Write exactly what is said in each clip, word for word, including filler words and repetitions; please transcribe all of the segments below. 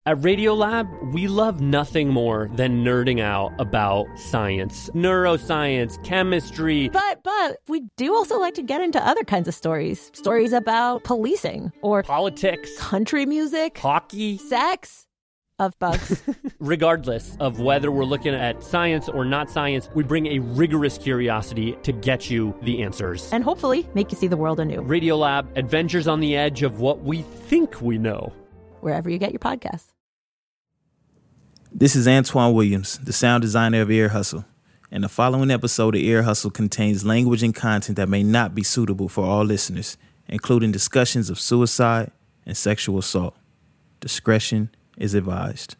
At Radiolab, we love nothing more than nerding out about science, neuroscience, chemistry. But, but, we do also like to get into other kinds of stories. Stories about policing or politics, country music, hockey, sex, of bugs. Regardless of whether we're looking at science or not science, we bring a rigorous curiosity to get you the answers. And hopefully make you see the world anew. Radiolab, adventures on the edge of what we think we know. Wherever you get your podcasts. This is Antoine Williams, the sound designer of Ear Hustle, and the following episode of Ear Hustle contains language and content that may not be suitable for all listeners, including discussions of suicide and sexual assault. Discretion is advised.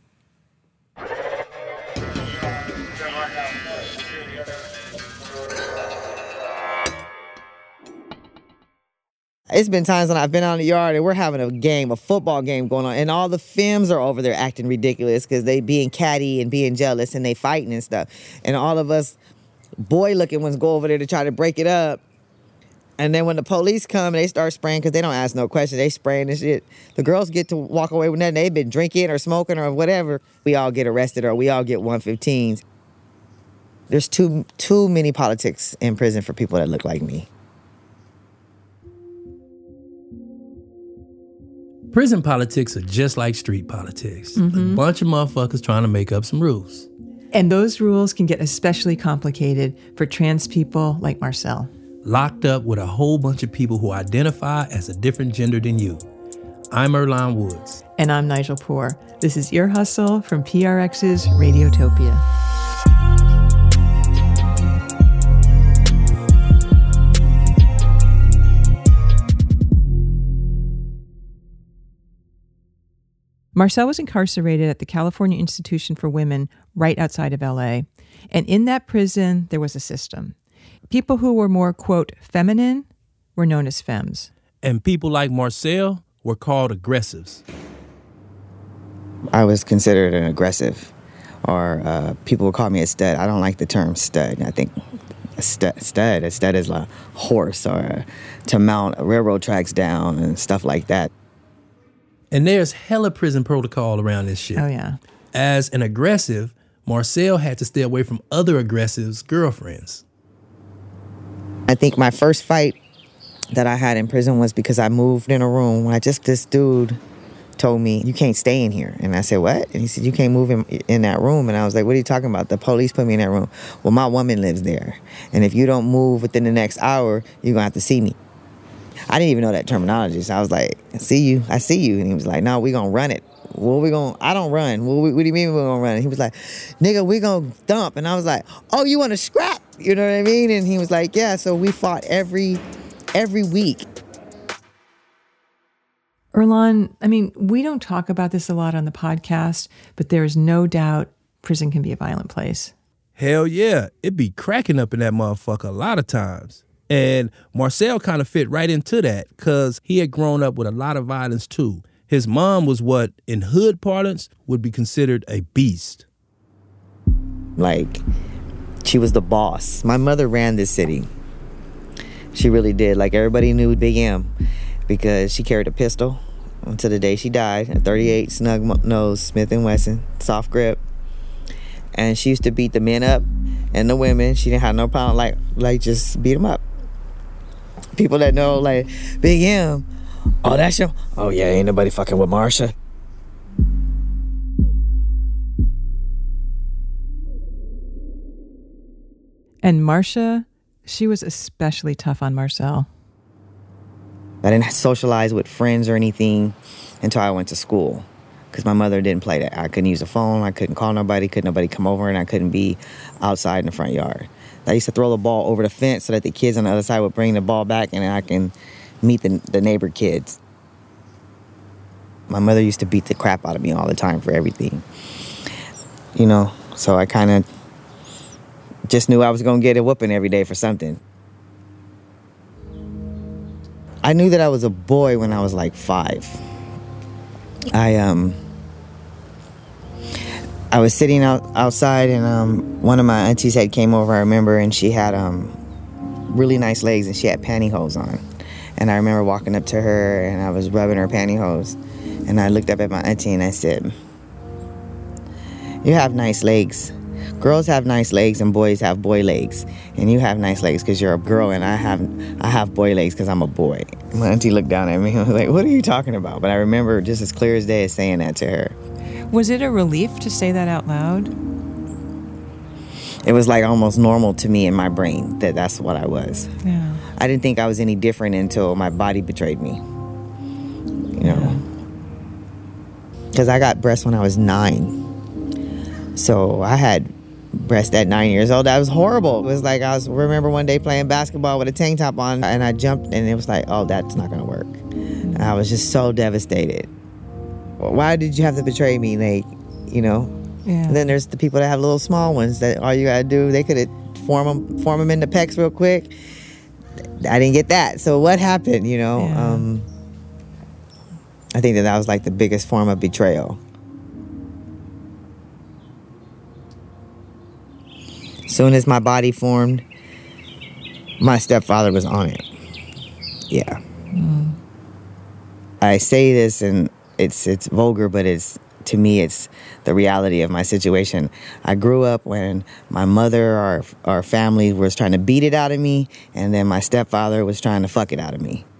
It's been times when I've been out in the yard and we're having a game, a football game going on, and all the femmes are over there acting ridiculous because they being catty and being jealous and they fighting and stuff. And all of us boy-looking ones go over there to try to break it up. And then when the police come, they start spraying because they don't ask no questions. They spraying and shit. The girls get to walk away with nothing. They've been drinking or smoking or whatever. We all get arrested or we all get one fifteens. There's too too many politics in prison for people that look like me. Prison politics are just like street politics. Mm-hmm. A bunch of motherfuckers trying to make up some rules. And those rules can get especially complicated for trans people like Marcel. Locked up with a whole bunch of people who identify as a different gender than you. I'm Earlonne Woods. And I'm Nigel Poor. This is Ear Hustle from P R X's Radiotopia. Marcel was incarcerated at the California Institution for Women right outside of L A. And in that prison, there was a system. People who were more, quote, feminine were known as femmes. And people like Marcel were called aggressives. I was considered an aggressive, or uh, people would call me a stud. I don't like the term stud. I think a stud, stud, a stud is like a horse or a, to mount railroad tracks down and stuff like that. And there's hella prison protocol around this shit. Oh, yeah. As an aggressive, Marcel had to stay away from other aggressives' girlfriends. I think my first fight that I had in prison was because I moved in a room. I just, this dude told me, you can't stay in here. And I said, what? And he said, you can't move in, in that room. And I was like, what are you talking about? The police put me in that room. Well, my woman lives there. And if you don't move within the next hour, you're going to have to see me. I didn't even know that terminology. So I was like, I see you, I see you. And he was like, no, we gonna run it. What we gonna, I don't run. What, what do you mean we're gonna run it? He was like, nigga, we gonna thump. And I was like, oh, you wanna scrap? You know what I mean? And he was like, yeah, so we fought every, every week. Earlonne, I mean, we don't talk about this a lot on the podcast, but there is no doubt prison can be a violent place. Hell yeah, it be cracking up in that motherfucker a lot of times. And Marcel kind of fit right into that because he had grown up with a lot of violence too. His mom was what, in hood parlance, would be considered a beast. Like, she was the boss. My mother ran this city. She really did. Like, everybody knew Big M because she carried a pistol until the day she died. A thirty-eight snug nose Smith and Wesson, soft grip. And she used to beat the men up and the women. She didn't have no problem, like, like just beat them up. People that know, like, Big M, oh, that's your, oh, yeah, ain't nobody fucking with Marsha. And Marsha, she was especially tough on Marcel. I didn't socialize with friends or anything until I went to school because my mother didn't play that. I couldn't use a phone, I couldn't call nobody, couldn't nobody come over, and I couldn't be outside in the front yard. I used to throw the ball over the fence so that the kids on the other side would bring the ball back and I can meet the, the neighbor kids. My mother used to beat the crap out of me all the time for everything. You know, so I kind of just knew I was going to get a whooping every day for something. I knew that I was a boy when I was like five. I, um... I was sitting out outside and um, one of my aunties had came over, I remember, and she had um, really nice legs and she had pantyhose on. And I remember walking up to her and I was rubbing her pantyhose. And I looked up at my auntie and I said, you have nice legs. Girls have nice legs and boys have boy legs. And you have nice legs because you're a girl, and I have I have boy legs because I'm a boy. My auntie looked down at me and was like, what are you talking about? But I remember just as clear as day as saying that to her. Was it a relief to say that out loud? It was like almost normal to me in my brain that that's what I was. Yeah. I didn't think I was any different until my body betrayed me. You know? Because I got breasts when I was nine. So I had breasts at nine years old. That was horrible. It was like I was remember one day playing basketball with a tank top on, and I jumped, and it was like, oh, that's not going to work. And I was just so devastated. Why did you have to betray me? Like, you know? Yeah. And then there's the people that have little small ones that all you got to do, they could form them, form them into pecs real quick. I didn't get that. So what happened, you know? Yeah. Um, I think that that was like the biggest form of betrayal. Soon as my body formed, my stepfather was on it. Yeah. Mm. I say this and it's it's vulgar, but it's to me it's the reality of my situation. I grew up when my mother or our family was trying to beat it out of me, and then my stepfather was trying to fuck it out of me.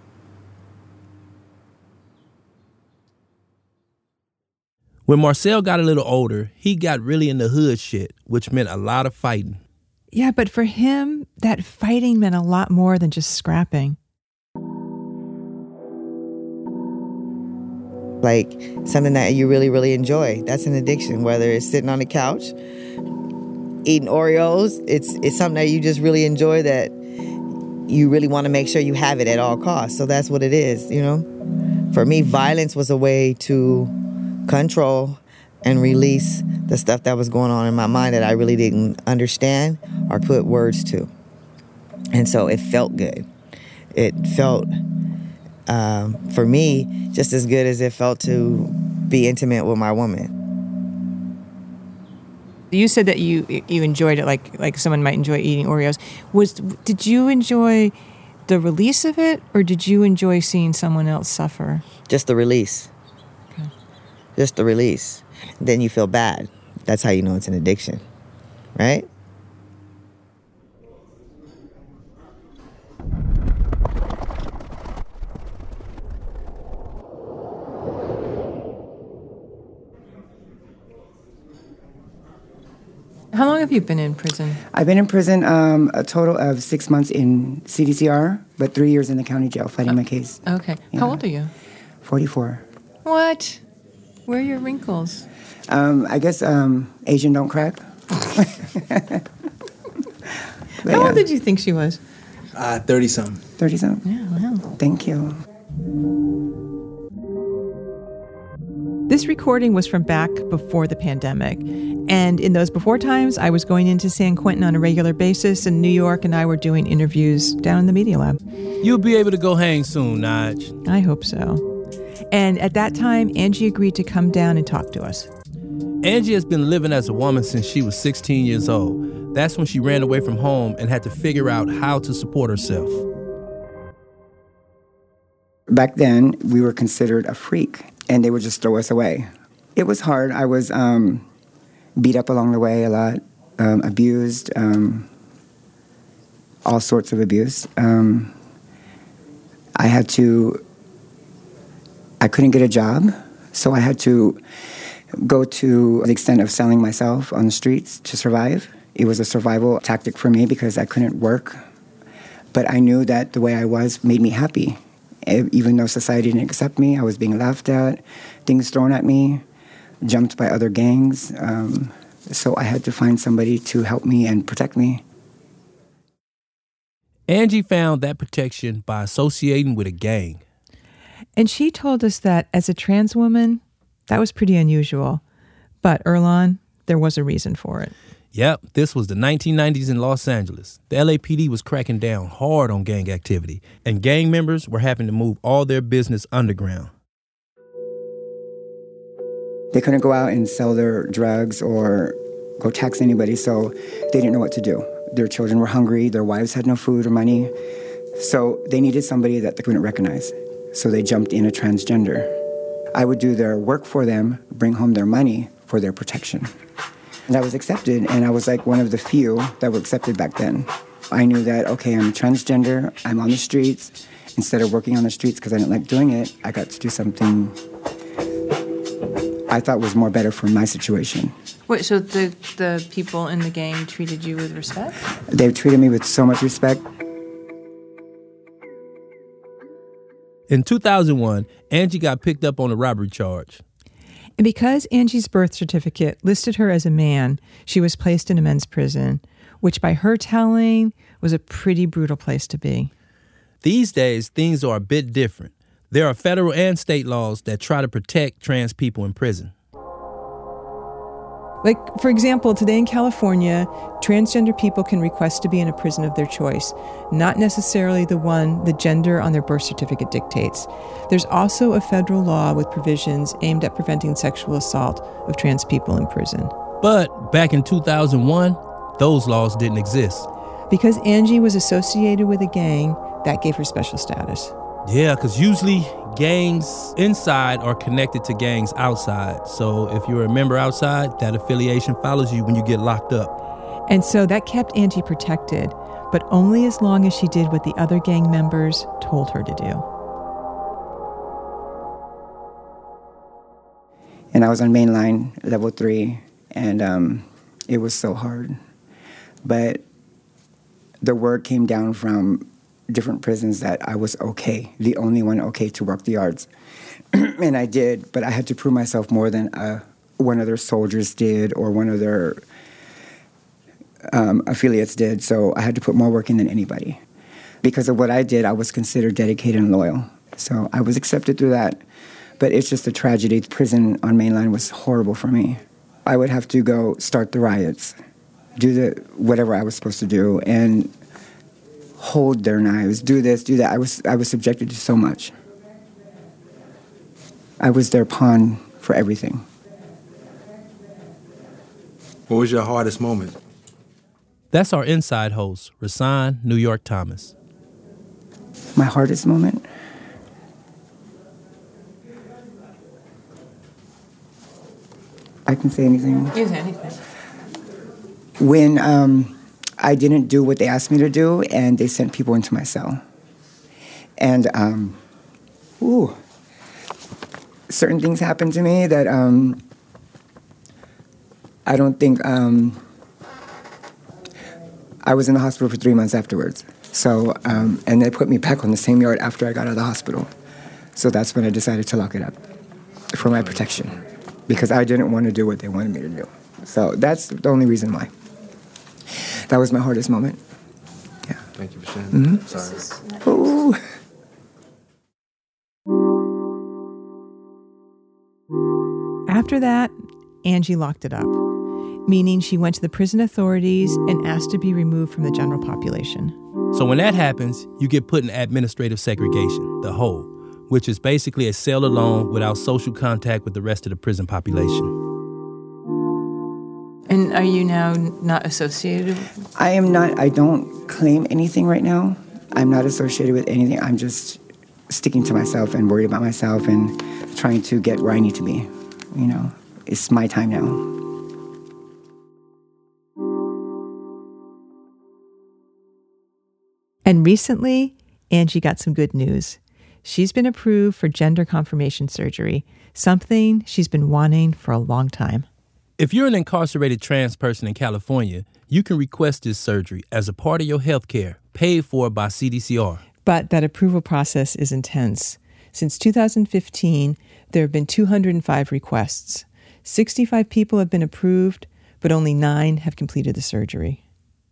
When Marcel got a little older, he got really into hood shit, which meant a lot of fighting. Yeah, but for him, that fighting meant a lot more than just scrapping. Like something that you really, really enjoy. That's an addiction, whether it's sitting on the couch, eating Oreos. It's, it's something that you just really enjoy, that you really want to make sure you have it at all costs. So that's what it is, you know? For me, violence was a way to control and release the stuff that was going on in my mind that I really didn't understand or put words to. And so it felt good. It felt, um, for me, just as good as it felt to be intimate with my woman. You said that you you enjoyed it like like someone might enjoy eating Oreos. Was did you enjoy the release of it, or did you enjoy seeing someone else suffer? Just the release. Okay. Just the release. Then you feel bad. That's how you know it's an addiction, right? How long have you been in prison? I've been in prison um, a total of six months in C D C R, but three years in the county jail fighting my case. Okay. Yeah. How old are you? forty-four. What? Where are your wrinkles? Um, I guess um, Asian don't crack. How yeah. old did you think she was? Uh, thirty-something. thirty-something? Yeah, wow. Thank you. This recording was from back before the pandemic. And in those before times, I was going into San Quentin on a regular basis, and New York and I were doing interviews down in the Media Lab. You'll be able to go hang soon, Naj. I hope so. And at that time, Angie agreed to come down and talk to us. Angie has been living as a woman since she was sixteen years old. That's when she ran away from home and had to figure out how to support herself. Back then, we were considered a freak, and they would just throw us away. It was hard. I was um, beat up along the way a lot, um, abused, um, all sorts of abuse. Um, I had to, I couldn't get a job, so I had to go to the extent of selling myself on the streets to survive. It was a survival tactic for me because I couldn't work, but I knew that the way I was made me happy. Even though society didn't accept me, I was being laughed at, things thrown at me, jumped by other gangs. Um, so I had to find somebody to help me and protect me. Angie found that protection by associating with a gang. And she told us that as a trans woman, that was pretty unusual. But Earlonne, there was a reason for it. Yep, this was the nineteen nineties in Los Angeles. The L A P D was cracking down hard on gang activity, and gang members were having to move all their business underground. They couldn't go out and sell their drugs or go tax anybody, so they didn't know what to do. Their children were hungry, their wives had no food or money, so they needed somebody that they couldn't recognize. So they jumped in a transgender. I would do their work for them, bring home their money for their protection. And I was accepted, and I was like one of the few that were accepted back then. I knew that, okay, I'm transgender, I'm on the streets. Instead of working on the streets because I didn't like doing it, I got to do something I thought was more better for my situation. Wait, so the, the people in the gang treated you with respect? They treated me with so much respect. In two thousand one, Angie got picked up on a robbery charge. And because Angie's birth certificate listed her as a man, she was placed in a men's prison, which by her telling was a pretty brutal place to be. These days, things are a bit different. There are federal and state laws that try to protect trans people in prison. Like, for example, today in California, transgender people can request to be in a prison of their choice, not necessarily the one the gender on their birth certificate dictates. There's also a federal law with provisions aimed at preventing sexual assault of trans people in prison. But back in two thousand one, those laws didn't exist. Because Angie was associated with a gang, that gave her special status. Yeah, because usually gangs inside are connected to gangs outside. So if you're a member outside, that affiliation follows you when you get locked up. And so that kept Angie protected, but only as long as she did what the other gang members told her to do. And I was on mainline, level three, and um, it was so hard. But the word came down from different prisons that I was okay, the only one okay to work the yards. And I did, but I had to prove myself more than uh, one of their soldiers did or one of their um, affiliates did. So I had to put more work in than anybody. Because of what I did, I was considered dedicated and loyal. So I was accepted through that. But it's just a tragedy. Prison on mainline was horrible for me. I would have to go start the riots, do the whatever I was supposed to do, and hold their knives, do this, do that. I was I was subjected to so much. I was their pawn for everything. What was your hardest moment? That's our inside host, Rasan New York Thomas. My hardest moment? I can say anything. You can say anything. When um, I didn't do what they asked me to do, and they sent people into my cell. And, um, ooh, certain things happened to me that um, I don't think, um, I was in the hospital for three months afterwards. So, um, and they put me back on the same yard after I got out of the hospital. So that's when I decided to lock it up for my protection, because I didn't want to do what they wanted me to do. So that's the only reason why. That was my hardest moment. Yeah. Thank you for sharing. Mm-hmm. Sorry. Ooh. After that, Angie locked it up, meaning she went to the prison authorities and asked to be removed from the general population. So when that happens, you get put in administrative segregation, the hole, which is basically a cell alone without social contact with the rest of the prison population. And are you now not associated? I am not, I don't claim anything right now. I'm not associated with anything. I'm just sticking to myself and worried about myself and trying to get where I need to be. You know, it's my time now. And recently, Angie got some good news. She's been approved for gender confirmation surgery, something she's been wanting for a long time. If you're an incarcerated trans person in California, you can request this surgery as a part of your health care, paid for by C D C R. But that approval process is intense. Since two thousand fifteen, there have been two hundred five requests. sixty-five people have been approved, but only nine have completed the surgery.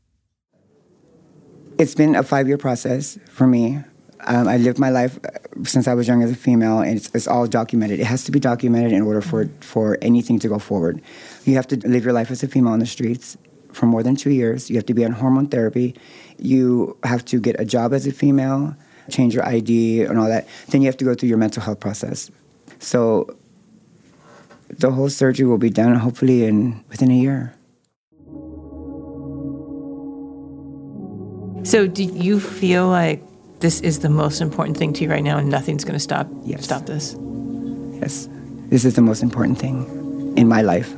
It's been a five-year process for me. Um, I lived my life since I was young as a female, and it's, it's all documented. It has to be documented in order for, for anything to go forward. You have to live your life as a female on the streets for more than two years. You have to be on hormone therapy. You have to get a job as a female, change your I D and all that. Then you have to go through your mental health process. So the whole surgery will be done hopefully in within a year. So do you feel like this is the most important thing to you right now and nothing's going to stop Yes. stop this? Yes. This is the most important thing in my life.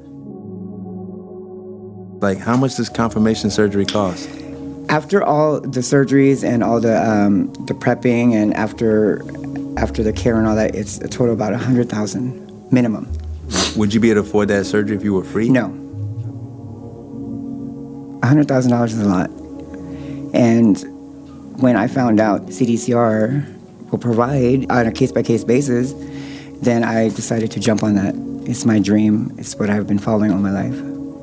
Like, how much does confirmation surgery cost? After all the surgeries and all the um, the prepping and after after the care and all that, it's a total about a hundred thousand minimum. Would you be able to afford that surgery if you were free? No. A hundred thousand dollars is a lot. And when I found out C D C R will provide on a case by case basis, then I decided to jump on that. It's my dream. It's what I've been following all my life.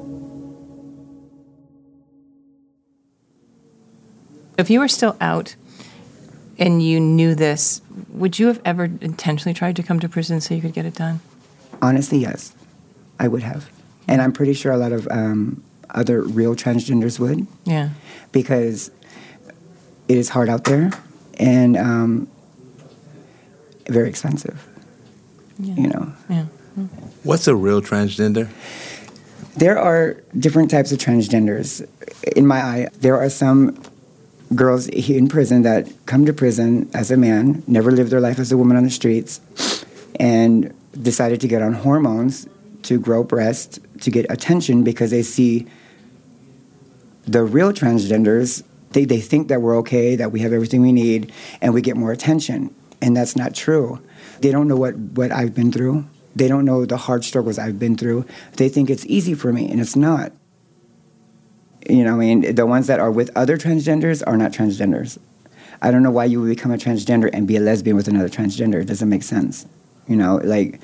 If you were still out and you knew this, would you have ever intentionally tried to come to prison so you could get it done? Honestly, yes, I would have. And I'm pretty sure a lot of um, other real transgenders would. Yeah. Because it is hard out there and um, very expensive, Yeah. you know. Yeah. What's a real transgender? There are different types of transgenders. In my eye, there are some girls here in prison that come to prison as a man, never lived their life as a woman on the streets, and decided to get on hormones to grow breasts, to get attention because they see the real transgenders, they, they think that we're okay, that we have everything we need, and we get more attention. And that's not true. They don't know what, what I've been through. They don't know the hard struggles I've been through. They think it's easy for me, and it's not. You know, I mean, the ones that are with other transgenders are not transgenders. I don't know why you would become a transgender and be a lesbian with another transgender. It doesn't make sense. You know, like,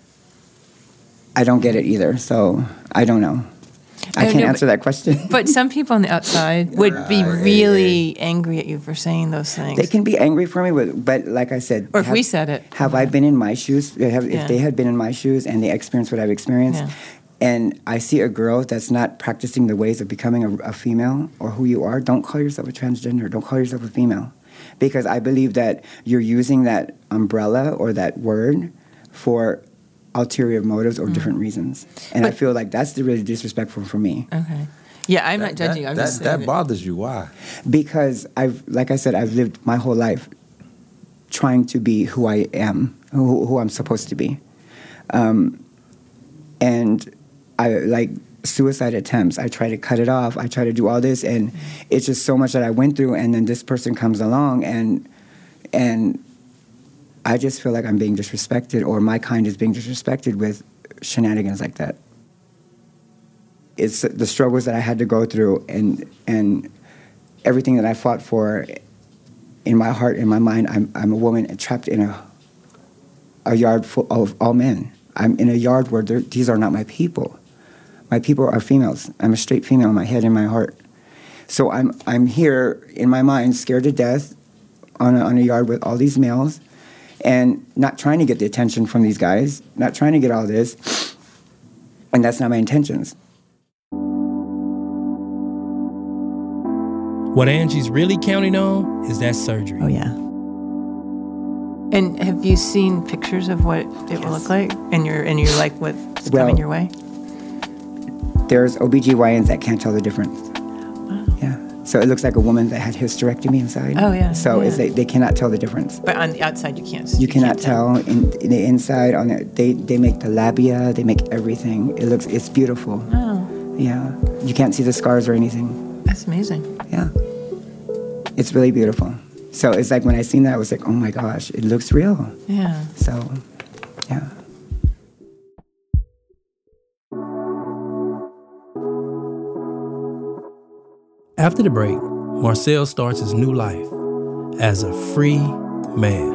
I don't get it either, so I don't know. I, I can't know, answer that question. But some people on the outside would be really angry at you for saying those things. They can be angry for me, but, but like I said... Or if have, we said it. Have yeah. I been in my shoes? Have, yeah. If they had been in my shoes and they experienced what I've experienced... Yeah. And I see a girl that's not practicing the ways of becoming a, a female or who you are, don't call yourself a transgender. Don't call yourself a female. Because I believe that you're using that umbrella or that word for ulterior motives or mm. different reasons. And but, I feel like that's the really disrespectful for me. Okay. Yeah, I'm that, not judging. That, I'm that, just that saying bothers you. Why? Because I've, like I said, I've lived my whole life trying to be who I am, who, who I'm supposed to be. Um, and... I like suicide attempts. I try to cut it off. I try to do all this, and it's just so much that I went through. And then this person comes along, and and I just feel like I'm being disrespected, or my kind is being disrespected with shenanigans like that. It's the struggles that I had to go through, and and everything that I fought for. In my heart, in my mind, I'm I'm a woman trapped in a a yard full of all men. I'm in a yard where these are not my people. My people are females. I'm a straight female in my head and my heart. So I'm I'm here in my mind, scared to death, on a, on a yard with all these males, and not trying to get the attention from these guys, not trying to get all this, and that's not my intentions. What Angie's really counting on is that surgery. Oh, yeah. And have you seen pictures of what it yes. will look like? And you're, and you're like, what's well, coming your way? There's O B G Y Ns that can't tell the difference. Wow. Yeah. So it looks like a woman that had hysterectomy inside. Oh, yeah. So yeah. It's, they, they cannot tell the difference. But on the outside, you can't You, you cannot can't tell. tell. In, in the inside, on the, they, they make the labia, they make everything. It looks, it's beautiful. Oh. Yeah. You can't see the scars or anything. That's amazing. Yeah. It's really beautiful. So it's like when I seen that, I was like, oh my gosh, it looks real. Yeah. So, yeah. After the break, Marcel starts his new life as a free man.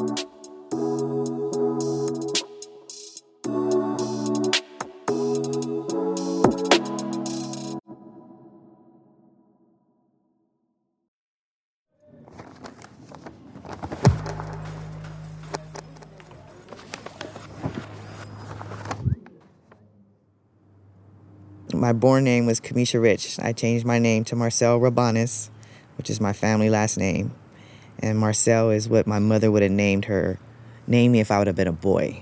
My born name was Kamisha Rich. I changed my name to Marcel Rabanis, which is my family last name. And Marcel is what my mother would have named her, named me if I would have been a boy.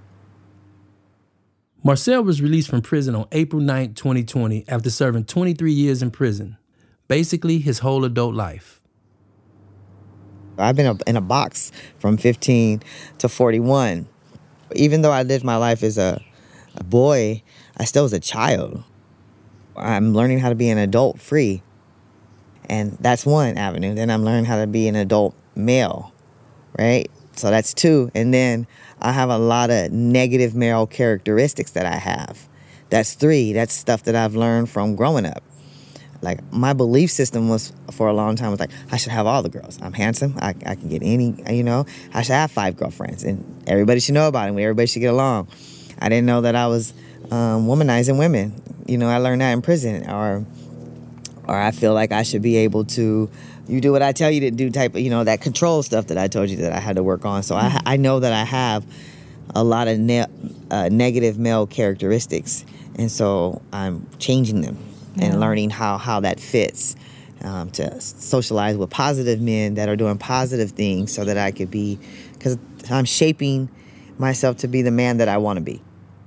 Marcel was released from prison on April ninth, twenty twenty, after serving twenty-three years in prison. Basically, his whole adult life. I've been in a box from fifteen to forty-one. Even though I lived my life as a, a boy, I still was a child. I'm learning how to be an adult free. And that's one avenue. Then I'm learning how to be an adult male, right? So that's two. And then I have a lot of negative male characteristics that I have. That's three. That's stuff that I've learned from growing up. Like, my belief system was, for a long time, was like, I should have all the girls. I'm handsome. I, I can get any, you know. I should have five girlfriends. And everybody should know about it. Everybody should get along. I didn't know that I was um, womanizing women. You know, I learned that in prison. Or, or I feel like I should be able to, you do what I tell you to do type of, you know, that control stuff that I told you that I had to work on. So I, I know that I have a lot of ne- uh, negative male characteristics. And so I'm changing them. Yeah. And learning how, how that fits, um, to socialize with positive men that are doing positive things so that I could be, because I'm shaping myself to be the man that I want to be.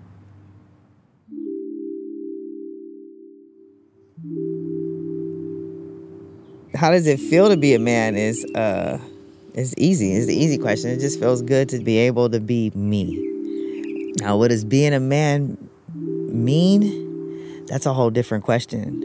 How does it feel to be a man is uh, is easy. It's the easy question. It just feels good to be able to be me. Now, what does being a man mean? That's a whole different question.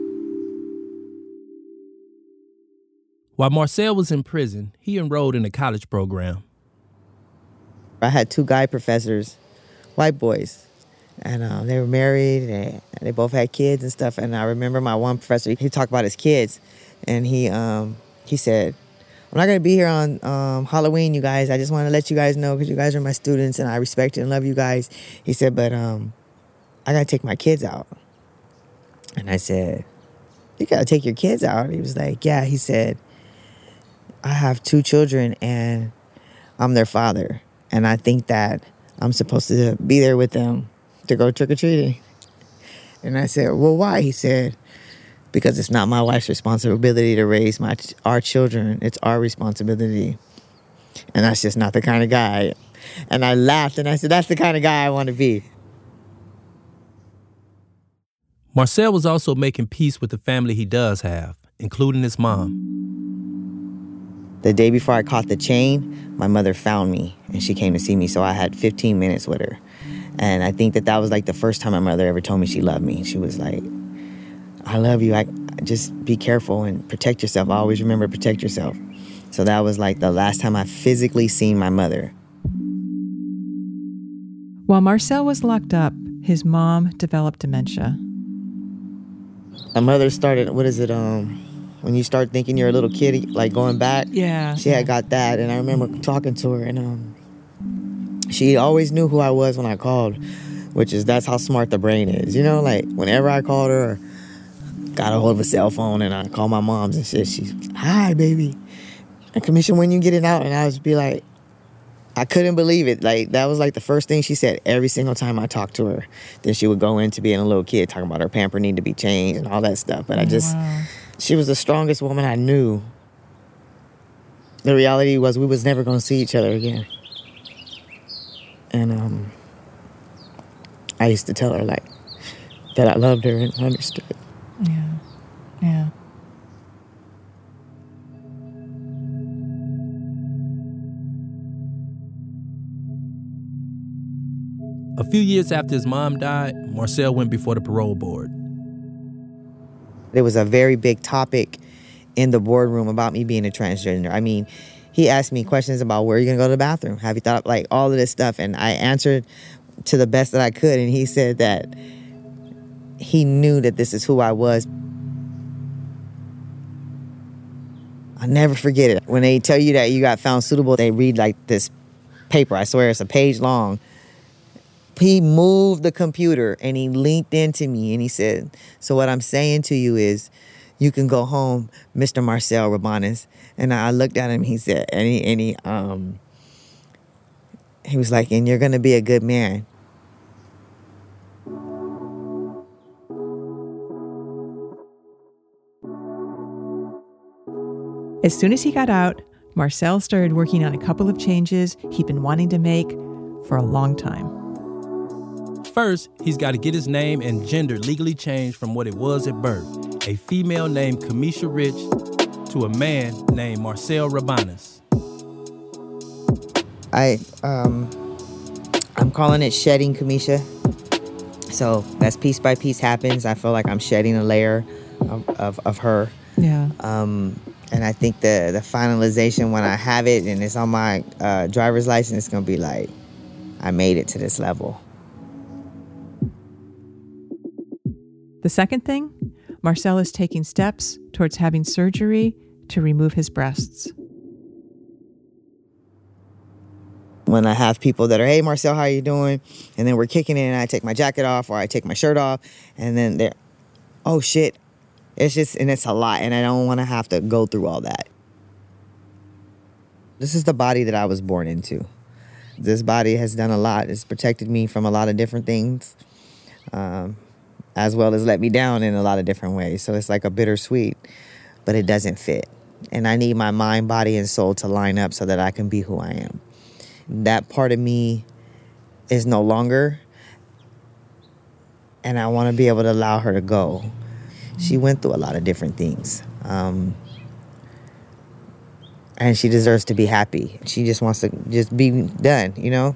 While Marcel was in prison, he enrolled in a college program. I had two guy professors, white boys, and um, they were married, and they both had kids and stuff. And I remember my one professor, he talked about his kids, and he um, he said, I'm not going to be here on um, Halloween, you guys. I just want to let you guys know because you guys are my students, and I respect and love you guys. He said, but um, I got to take my kids out. And I said, you got to take your kids out? He was like, yeah. He said, I have two children and I'm their father. And I think that I'm supposed to be there with them to go trick-or-treating. And I said, well, why? He said, because it's not my wife's responsibility to raise my our children. It's our responsibility. And that's just not the kind of guy. And I laughed and I said, that's the kind of guy I want to be. Marcel was also making peace with the family he does have, including his mom. The day before I caught the chain, my mother found me, and she came to see me, so I had fifteen minutes with her. And I think that that was like the first time my mother ever told me she loved me. She was like, I love you. I just be careful and protect yourself. I always remember to protect yourself. So that was like the last time I physically seen my mother. While Marcel was locked up, his mom developed dementia. My mother started, what is it, um, when you start thinking you're a little kid, like going back? Yeah. She had got that, and I remember talking to her, and um, she always knew who I was when I called, which is, that's how smart the brain is. You know, like, whenever I called her, or got a hold of a cell phone, and I called my mom's and shit, she's, hi, baby. And Commission, when you get it out? And I was be like, I couldn't believe it. Like, that was like the first thing she said every single time I talked to her. Then she would go into being a little kid, talking about her pamper need to be changed and all that stuff. But I just, wow. She was the strongest woman I knew. The reality was we was never going to see each other again. And um, I used to tell her, like, that I loved her and understood. Yeah, yeah. A few years after his mom died, Marcel went before the parole board. It was a very big topic in the boardroom about me being a transgender. I mean, he asked me questions about where are you going to go to the bathroom? Have you thought, like, all of this stuff? And I answered to the best that I could. And he said that he knew that this is who I was. I'll never forget it. When they tell you that you got found suitable, they read like this paper. I swear it's a page long. He moved the computer and he leaned into me and he said, so what I'm saying to you is you can go home, Mister Marcel Robanes. And I looked at him, he said, and he, and he, um, he was like, and you're going to be a good man. As soon as he got out, Marcel started working on a couple of changes he'd been wanting to make for a long time. First, he's got to get his name and gender legally changed from what it was at birth, a female named Kamisha Rich, to a man named Marcel Robanes. I um, I'm calling it shedding, Kamisha. So as piece by piece happens, I feel like I'm shedding a layer of, of, of her. Yeah. Um, and I think the, the finalization, when I have it and it's on my uh, driver's license, it's going to be like, I made it to this level. The second thing, Marcel is taking steps towards having surgery to remove his breasts. When I have people that are, hey, Marcel, how you doing? And then we're kicking it and I take my jacket off or I take my shirt off. And then they're, oh, shit. It's just, and it's a lot. And I don't want to have to go through all that. This is the body that I was born into. This body has done a lot. It's protected me from a lot of different things, um, as well as let me down in a lot of different ways. So it's like a bittersweet, but it doesn't fit. And I need my mind, body, and soul to line up so that I can be who I am. That part of me is no longer, and I want to be able to allow her to go. She went through a lot of different things, um, and she deserves to be happy. She just wants to just be done, you know?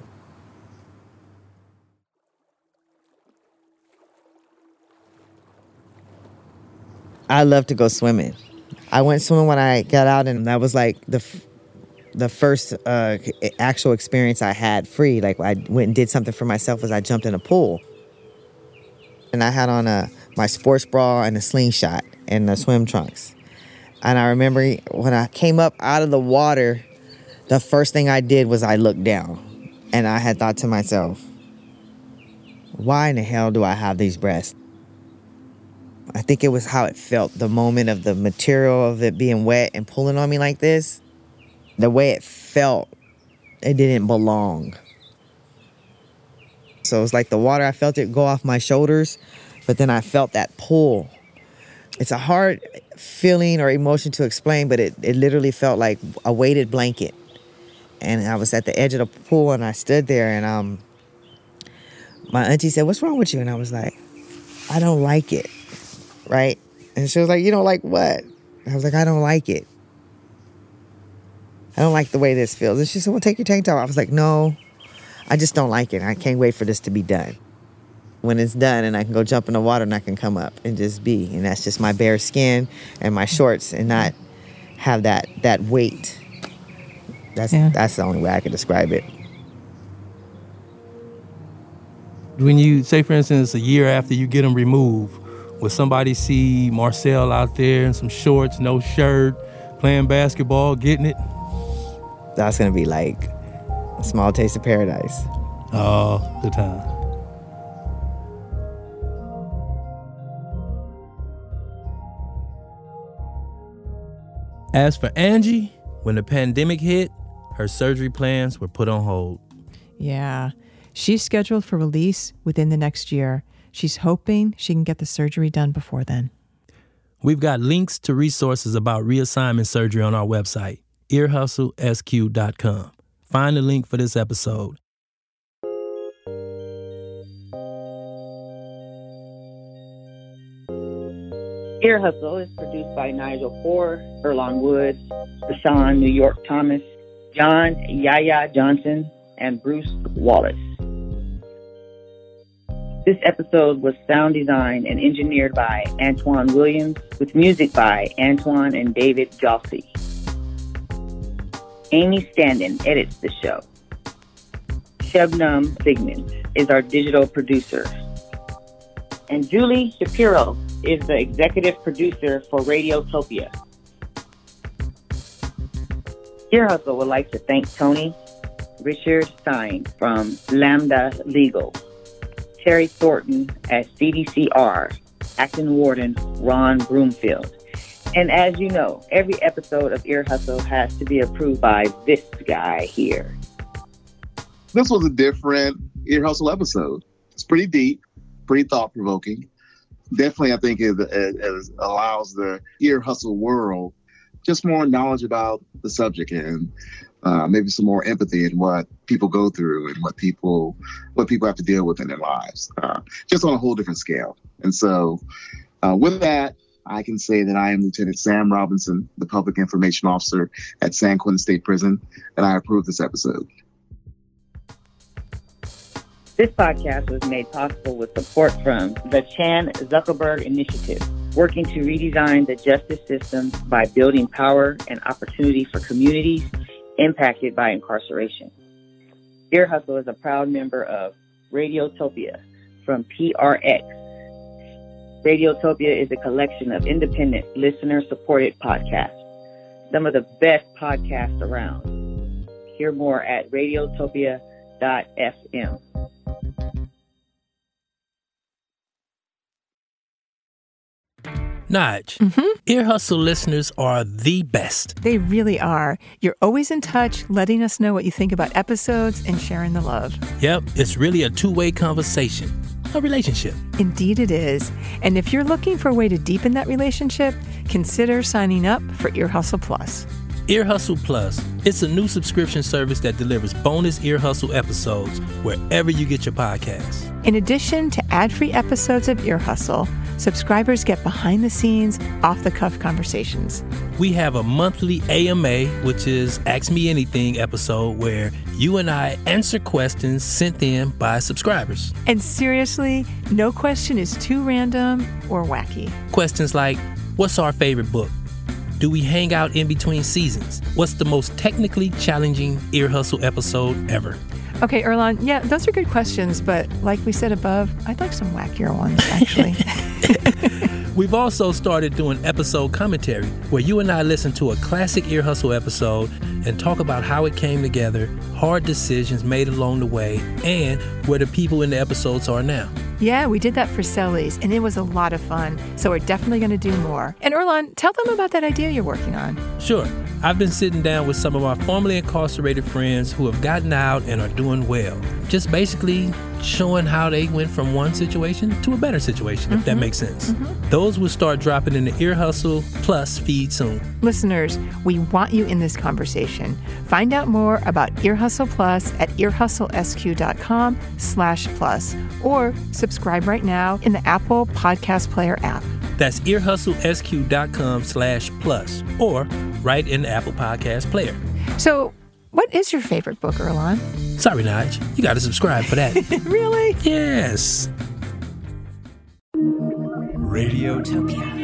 I love to go swimming. I went swimming when I got out, and that was like the... F- The first uh, actual experience I had free, like I went and did something for myself, was I jumped in a pool. And I had on a my sports bra and a slingshot and the swim trunks. And I remember when I came up out of the water, the first thing I did was I looked down. And I had thought to myself, why in the hell do I have these breasts? I think it was how it felt, the moment of the material of it being wet and pulling on me like this. The way it felt, it didn't belong. So it was like the water, I felt it go off my shoulders, but then I felt that pull. It's a hard feeling or emotion to explain, but it, it literally felt like a weighted blanket. And I was at the edge of the pool and I stood there and um, my auntie said, what's wrong with you? And I was like, I don't like it, right? And she was like, you don't like what? I was like, I don't like it. I don't like the way this feels. And she said, well, take your tank top off. I was like, no, I just don't like it. I can't wait for this to be done. When it's done and I can go jump in the water and I can come up and just be. And that's just my bare skin and my shorts and not have that that weight. That's yeah. That's the only way I could describe it. When you, say for instance, a year after you get them removed, will somebody see Marcel out there in some shorts, no shirt, playing basketball, getting it? That's going to be like a small taste of paradise. Oh, the time. As for Angie, when the pandemic hit, her surgery plans were put on hold. Yeah. She's scheduled for release within the next year. She's hoping she can get the surgery done before then. We've got links to resources about reassignment surgery on our website, ear hustle s q dot com. Find the link for this episode. Ear Hustle is produced by Nigel Ford, Erlon Woods, Deshaun New York Thomas, John Yaya Johnson, and Bruce Wallace. This episode was sound designed and engineered by Antoine Williams, with music by Antoine and David Jossi. Amy Standen edits the show. Shebnam Sigmund is our digital producer. And Julie Shapiro is the executive producer for Radiotopia. Ear Hustle would like to thank Tony Richard Stein from Lambda Legal, Terry Thornton at C D C R, Acting Warden Ron Broomfield. And as you know, every episode of Ear Hustle has to be approved by this guy here. This was a different Ear Hustle episode. It's pretty deep, pretty thought-provoking. Definitely, I think it, it, it allows the Ear Hustle world just more knowledge about the subject and uh, maybe some more empathy in what people go through and what people what people have to deal with in their lives, uh, just on a whole different scale. And so uh, with that, I can say that I am Lieutenant Sam Robinson, the Public Information Officer at San Quentin State Prison, and I approve this episode. This podcast was made possible with support from the Chan Zuckerberg Initiative, working to redesign the justice system by building power and opportunity for communities impacted by incarceration. Ear Hustle is a proud member of Radiotopia from P R X. Radiotopia is a collection of independent, listener-supported podcasts, some of the best podcasts around. Hear more at radiotopia dot f m. Nige, Mm-hmm. Ear Hustle listeners are the best. They really are. You're always in touch, letting us know what you think about episodes and sharing the love. Yep, it's really a two-way conversation, a relationship. Indeed it is. And if you're looking for a way to deepen that relationship, consider signing up for Ear Hustle Plus. Ear Hustle Plus. It's a new subscription service that delivers bonus Ear Hustle episodes wherever you get your podcasts. In addition to ad-free episodes of Ear Hustle, subscribers get behind-the-scenes, off-the-cuff conversations. We have a monthly A M A, which is Ask Me Anything episode, where you and I answer questions sent in by subscribers. And seriously, no question is too random or wacky. Questions like, what's our favorite book? Do we hang out in between seasons? What's the most technically challenging Ear Hustle episode ever? Okay, Earlonne, yeah, those are good questions, but like we said above, I'd like some wackier ones, actually. We've also started doing episode commentary, where you and I listen to a classic Ear Hustle episode and talk about how it came together, hard decisions made along the way, and where the people in the episodes are now. Yeah, we did that for Sellies, and it was a lot of fun, so we're definitely going to do more. And Earlonne, tell them about that idea you're working on. Sure. I've been sitting down with some of my formerly incarcerated friends who have gotten out and are doing well. Just basically showing how they went from one situation to a better situation, if mm-hmm. that makes sense. Mm-hmm. Those will start dropping in the Ear Hustle Plus feed soon. Listeners, we want you in this conversation. Find out more about Ear Hustle Plus at earhustlesq.com slash plus or subscribe right now in the Apple Podcast Player app. That's earhustlesq.com slash plus or right in the Apple Podcast Player. So, what is your favorite book, Earlonne? Sorry, Nige. You got to subscribe for that. Really? Yes. Radiotopia.